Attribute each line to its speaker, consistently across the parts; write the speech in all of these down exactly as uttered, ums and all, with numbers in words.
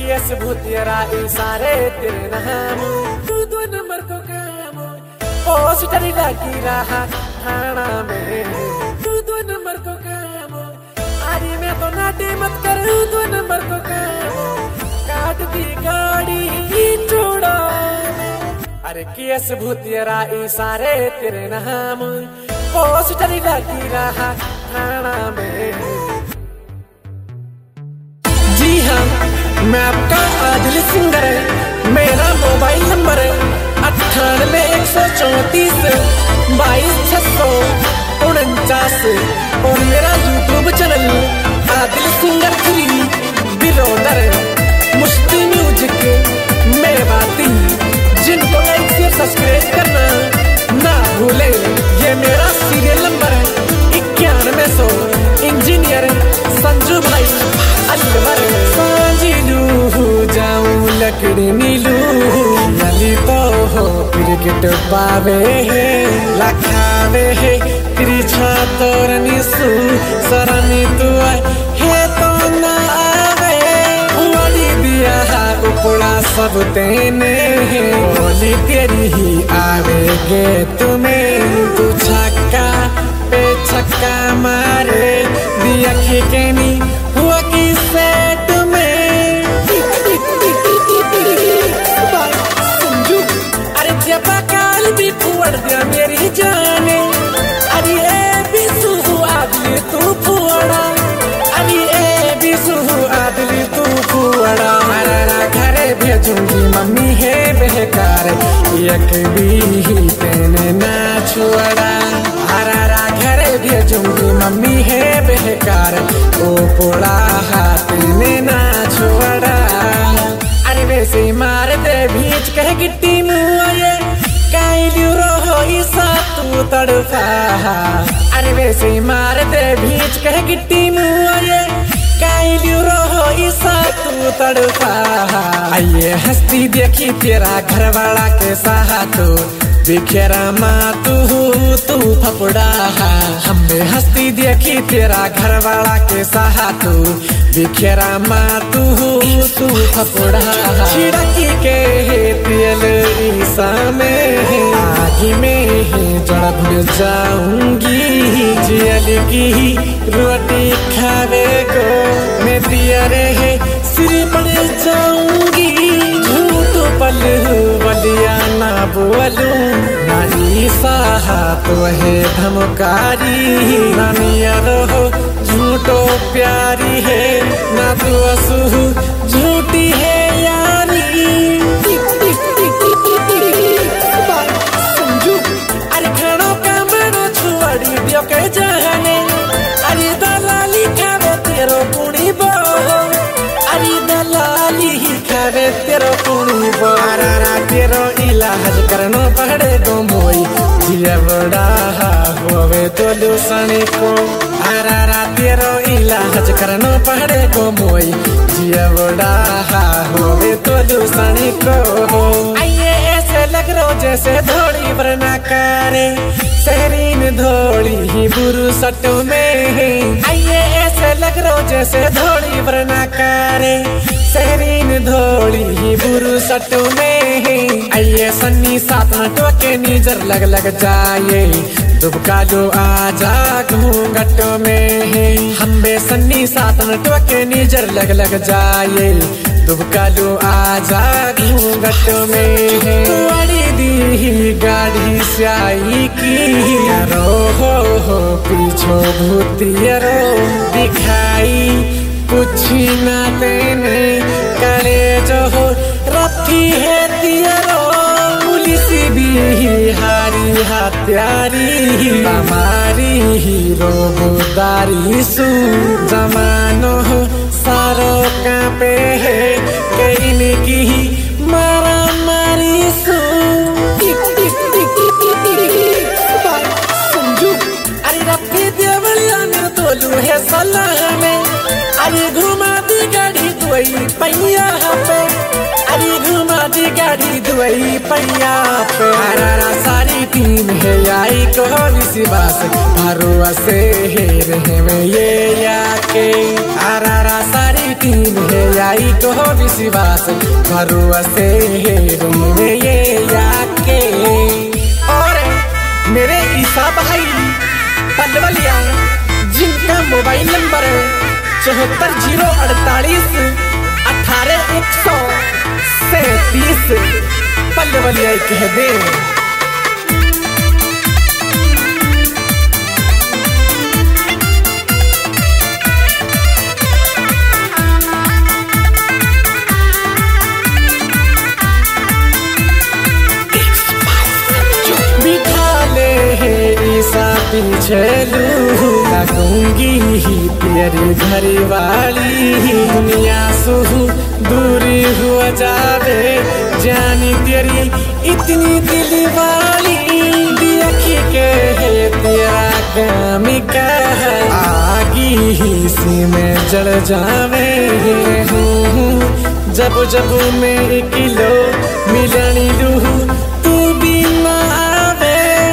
Speaker 1: Case भूतियरा इशारे तेरे नाम तू दो नंबर को काम पोस्टर लगी रहा थाना में तू दो नंबर को काम अरे मैं तो नाटी मत कर दो नंबर को काम काट दी गाड़ी चूड़ा अरे केस भूतियरा इशारे तेरे नाम पोस्टर लगी रहा थाना में। जी हाँ मैं आपका आदिल सिंगर है, मेरा मोबाइल नंबर है अट्ठानवे एक सौ चौतीस बाईस छह सौ उनचास और मेरा YouTube channel Adil singer three brother मुश्ती म्यूजिक में बाती जिनको लाइक शेयर सब्सक्राइब करना ना भूले। ये मेरा सीरियल नंबर है इक्यानवे सौ इंजीनियर संजू भाई अलवर सांझी लू जाऊं लकड़ी नीलू नली तो हो क्रिकेट पावे है लखावे है त्रिछा तोर निसू सरनी तू है तो ना आवे उड़ी दिया उपड़ा सब तेने बोली तेरी ही आवेगे तुम्हें तू छक्का पे छक्का मारे दिया खिकेनी हुआ कि सेट में संजू अरे जबा काल भी फुड़ दिया मेरी जाने अरे ए बिसु आदली तू फुड़ा अरे ए बिसु आदली तू फुड़ा हरारा घरे भेजूंगी मम्मी है बेकार एक भी तेने ना छुड़ा हरारा घरे भेजूंगी मम्मी है बेकार ओ पोड़ा हाथ ने ना छोड़ा अरे वैसे मार दे भीच कह गिट्टी मुए काइलू रहो ईसा तू तड़फा अरे वैसे मार दे भीच कह गिट्टी मुए काइलू रहो ईसा तू तड़फा आइए हस्ती देखी तेरा घरवाला के साहा तो बिखेरा माँ तू तू फपड़ा हमने हस्ती देखी तेरा घरवाला के साहा तू बिखेरा माँ तू तू फपड़ा छिड़की के तेल ईसा में आगी में जड़ भूल जाऊंगी जियल की रोटी खावे को मैं तियरे है सिर पड़ जाऊंगी झूठ पल बलिया ना बोलूं नानी साहा तो है धमकारी नानिया रहो झूठो प्यारी है ना तू असू झूठी है यारी संजू अरे खानो का बड़ो छुआड़ी दियो के जाने अरे दलाली खावे तेरो पुणी बो अरे दलाली खावे तेरो पुणी बो अरारा तेरो इलाज करनो पड़े गो मोई जिया बड़ा होवे तो लूसने को अरारा तेरो इलाज करनो पड़े गो मोई जिया बड़ा होवे तो लूसने को आइए ऐसे लग रो जैसे धोड़ी वरना करे सहरीन धोड़ी ही बुरु सटो में आइए ऐसे लग रो जैसे धोड़ी वरना करे सहरीन धोड़ी ही बुरु सटो में आइए सन्नी साथ न टोके नीजर लग लग जाए दुबका जो आजा घूंघटो में हम बे सन्नी साथ न टोके नीजर लग लग जाए दुबका जो आजा घूंघटो में वाड़ी दी गाड़ी स्याई की रो हो हो पीछो भूतियरो दिखाई कुछ ना तेने करे जो हो रखी है तियरो पुलिस भी हारी हत्यारी हमारी हीरो बुदारी सु जमानो सारो कांपे है कहीं की मारा मारी सु संजू अरे रफी देवलिया ने तोलू है सलाह में अरे घुमा दी गाड़ी दुई पैया पे अरे घुमा दी गाड़ी दुई पैया पे हरारा सारी टीम है आई कोहली सी बास भरुआ से है रहे में ये या के आरारा सारी टीम है आई को विश्वास भरुआ से रूम में ये आके। और मेरे ईसा भाई पलवलिया जिनका मोबाइल नंबर चौहत्तर जीरो अड़तालीस अठारह एक सौ सैतीस पलवलिया कह दे। पीछे लगूंगी ही तेरी घर वाली दुनिया सुहू दूरी हुआ जावे जानी तेरी इतनी दिल वाली देखी के है तेरा काम का आगी ही सी में जल जावे हूँ जब जब मैं किलो मिलनी लू तू भी ना आवे।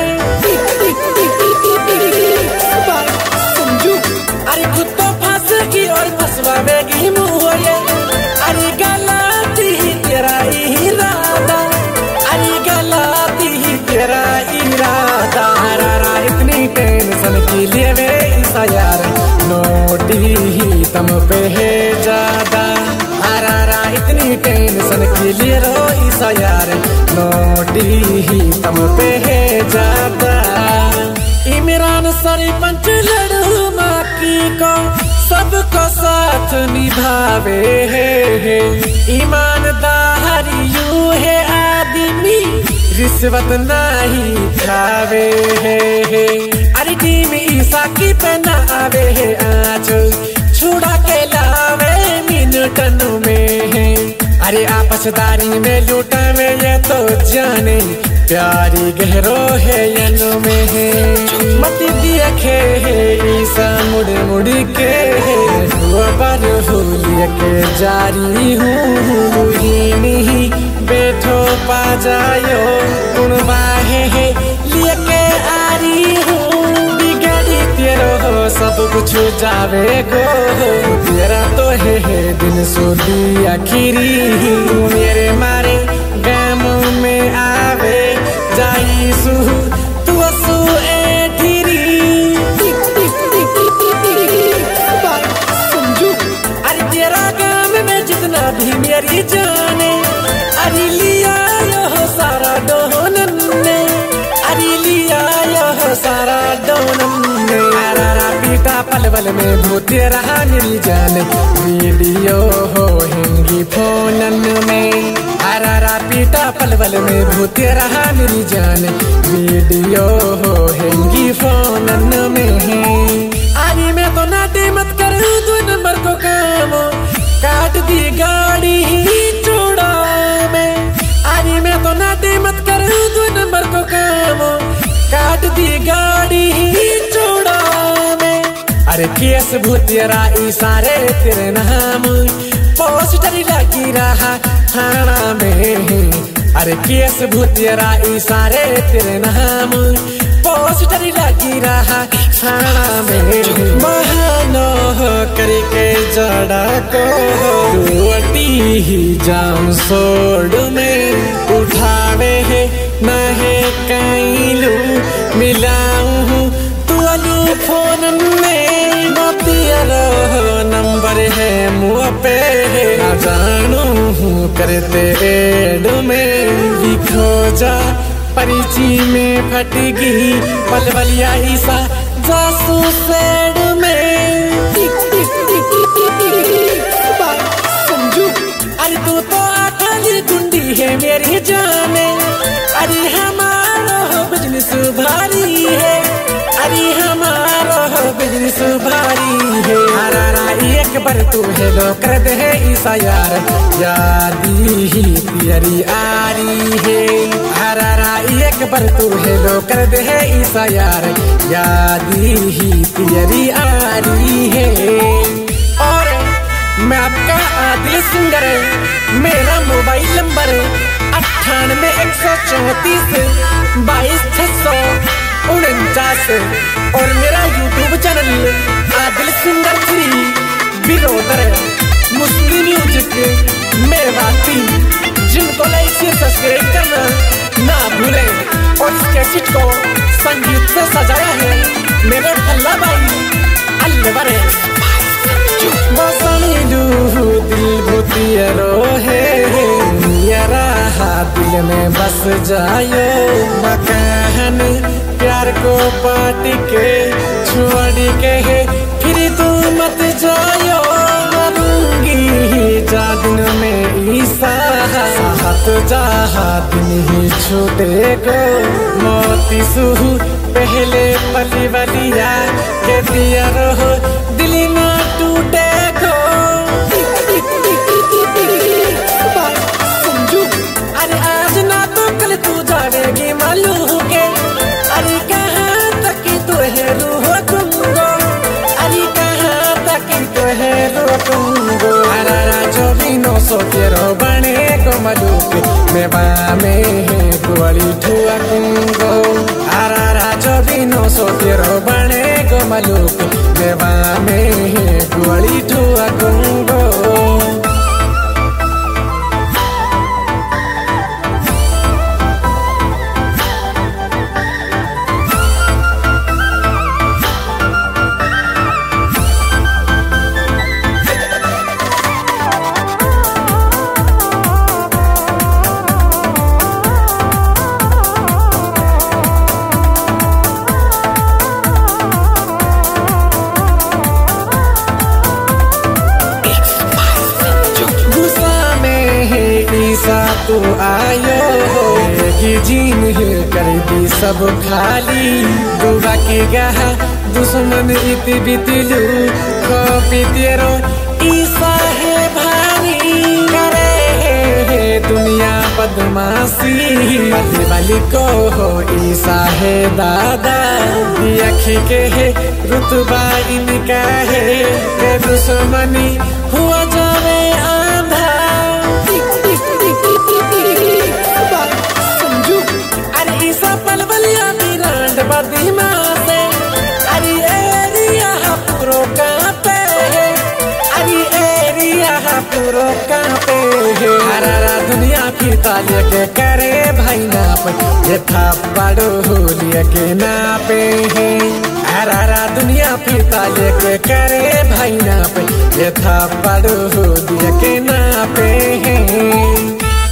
Speaker 1: अरे खुद तो फंस की और फंसवावेगी मुझे अरे गलती ही तेरा इरादा अरे गलती ही तेरा इरादा। हरारा इतनी टेंशन की लिए वे ईसा यार नोटी ही तम पे है ज्यादा। हरारा इतनी टेंशन की लिए रो ईसा यार नोटी ही तम पे है ज्यादा। इमरान सरपंच लड़ू माकी को सबको साथ निभावे है ईमानदारी यू है आदमी रिश्वत नहीं खावे है। अरे टीम ईसा की पहना आवे है आज छुड़ा के लावे मिनटन में है। अरे आपसदारी में लूटावे ये तो जाने प्यारी गहरो है यनो में है। मत देखे है ईसा मुड़ मुड़ के हुआ पर हुलिया के जारी हूँ ही नहीं बैठो पा जायो कुण बाहे है लिए के आरी हूँ बिगड़ी तेरो हो सब कुछ जावे गो तेरा तो है, है दिन सोदी आखिरी मेरे मारे गम में आवे जाई सु तू असु ए धीरी समझू। अरे तेरा काम में जितना भी मेरी जाने अरे लिया यो सारा डोनन ने अरे लिया यो सारा डोनन ने। आरारा पीटा पलवल में भूते रहा मेरी जान वीडियो हो हिंगी फोनन में। आरारा पीटा पलवल में भूते रहा मेरी जान वीडियो हो हेंगी फोनन में है। आरी में तो नाटे मत कर दो नंबर को काम काट दी गाड़ी ही चौड़ा में। आरी में तो नाटे मत कर दो नंबर को काम काट दी गाड़ी ही चौड़ा में। अरे केस भूतेरा इशारे तेरे नाम पोस्टर लगी रहा थाना में। अरे केस भूतेरा इशारे तेरे नाम पोस्टर लगी रहा थाना में। महानो करके जड़ा को रोटी ही जाम सोड में उठावे है न है कहीं लू मिलाऊं तू अलू फोन में नंबर है मुँह पे ना जानू हूँ करते एड में लिखो जा परिची में फटगी पलवलिया ईसा जासू सेड में। समझू। अरे तू तो अकाली गुंडी है मेरी जाने अरे हमारा बिजनेस भारी है अरे हमारा बिजनेस भारी है। हरारा एक बार तू हेलो कर दे है ईसा यार यादी ही तेरी आरी है। हरारा एक बार तू हेलो कर दे है ईसा यार यादी ही तेरी आरी है। और मैं आपका आदिल सिंगर मेरा मोबाइल नंबर अट्ठानवे एक सौ चौतीस बाईस छह सौ उनचास और मेरा YouTube channel Adil singer three. Brother मुस्लिम म्यूजिक मेवाती, जिनको लाइक से सब्सक्राइब करना ना भूले। और इस कैसेट को संगीत से सजाया है मेरे भल्ला भाई अल्लवरे। दिल भूतियरो है यारा, दिल में बस जायो मकान, प्यार को बांट के छोड़ के फिर तू मत जायो। जा दिन में ईसा हाथ जहा दिन ही छूटे को मोती सुहू पहले पली बलिया के दिया रहो दिल ना टूटे को। समझू अरे आज ना तो कल तू जावेगी मालूम के, अरे कहाँ तक तो है रूह तुमको, अरे कहाँ तक तो है रूह तुमको। सो तेरो बने को मलूक मेवा में है कुआली ठुआ कुंगो, आरा राजो बिनो सो तेरो बने को मलूक मेवा में है कुआली ठुआ कुंगो। तू आयो कि जीन कर दी सब खाली, दुआ की गहा दुश्मन इत बितलू कॉपी तेरो ईसा है भारी, करे है दुनिया बदमाशी बदले वाली को हो ईसा है दादा, अखी के है रुतबा इनका है दुश्मनी हुआ जावे आंधा। पलवलिया बिरांड बदीमा से अरे एरिया पूरो कांपे है, अरे एरिया पूरो कांपे है। हरारा दुनिया फिर ताले के करे भाई नाप ये था बड़ो होलिया के नापे है, हरारा दुनिया फिर ताले के करे भाई नाप ये था बड़ो होलिया के नापे है।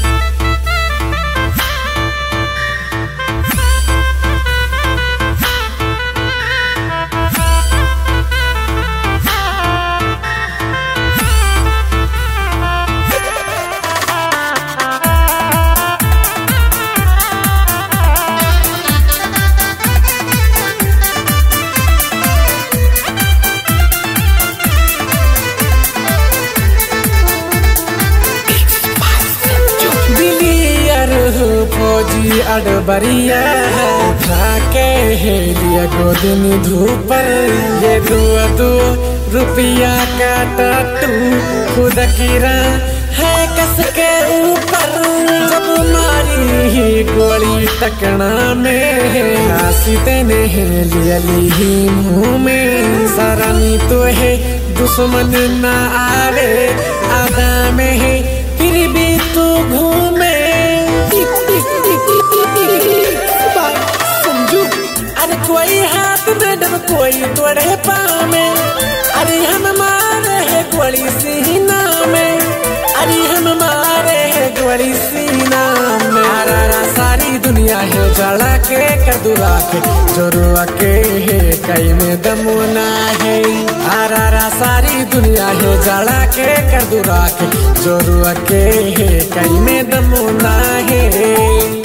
Speaker 1: फौजी अडबरिया उठा के हेलिया गोदनी धूप, ये दुआ दो रुपया का टट्टू खुद गिरा है कस के ऊपर, जब मारी ही गोली टकना में हंसी तेने हेलिया ली मुँह में, सरानी तो है दुश्मन ना आवे आदा में है फिर भी तू घूमे। समझू अरे कोई हाथ में डब कोई तोड़े पाँव में, अरे हम मारे है गोली सीना में, अरे हम मारे है गोली सीना में। आरा सारी दुनिया है जला के कदुआ के जोरुआ के है कई में दमुना है, आरा सारी दुनिया है जला के कदुआ के जोरुआ के है कई में दमुना है।